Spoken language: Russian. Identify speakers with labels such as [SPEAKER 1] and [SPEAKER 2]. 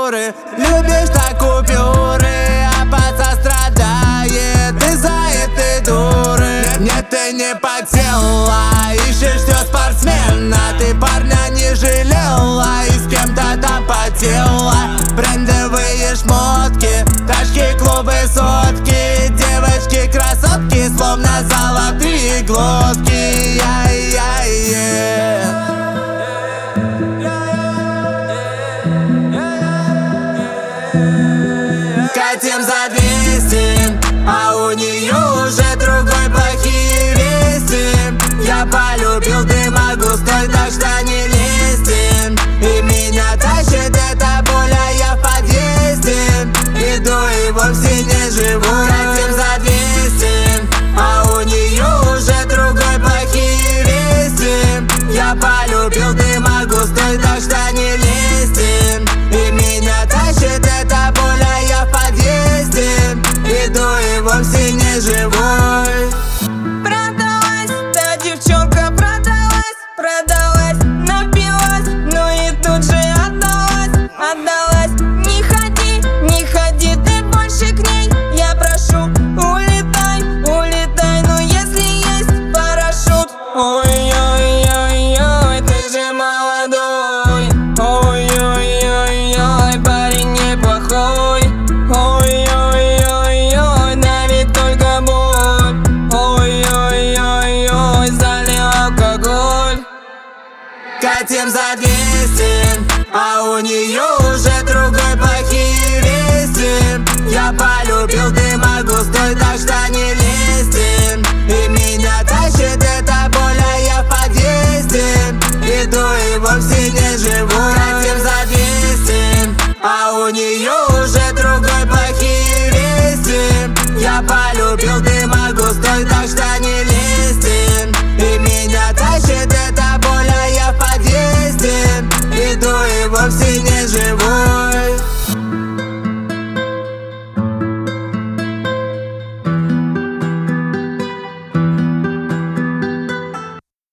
[SPEAKER 1] купюры. Любишь так купюры, а паца страдает из-за этой дуры. Нет, ты не потела, ищешь все спортсмена. Ты парня не жалела и с кем-то там потела. Брендовые шмотки, тачки, клубы, сотки. Девочки, красотки, словно золотые глотки. Катим за 200, а у нее уже другой плохие вести. Я полюбил дыма густой, так что не лезьте. И меня тащит эта боль, а я в подъезде. Иду и вовсе не живу. Катим за 200, а у нее уже другой плохие вести. Я полюбил дыма густой, так что не лезьте. И меня тащит эта боль, а я в подъезде. Иду и вовсе не живой.
[SPEAKER 2] Продалась, та девчонка продалась, продалась, напилась, ну и тут же отдалась, отдалась. Не ходи ты больше к ней, я прошу, улетай, улетай, ну если есть парашют. Ой-ой-ой-ой, ты же молодой. Ой-ой-ой-ой, парень неплохой. Ой-ой-ой-ой, да ведь только боль. Ой-ой-ой-ой, залил алкоголь.
[SPEAKER 1] Катим за 200, а у нее уже другой плохие вести. Я полюбил дыма густой, так что не лезьте. И меня тащит эта боль, а я в подъезде. Иду и вовсе не живу. Катим за 200, а у нее уже другой плохие вести. Я полюбил дыма густой, так что не лезьте. И меня тащит эта боль, а я в подъезде. Иду и вовсе не живу.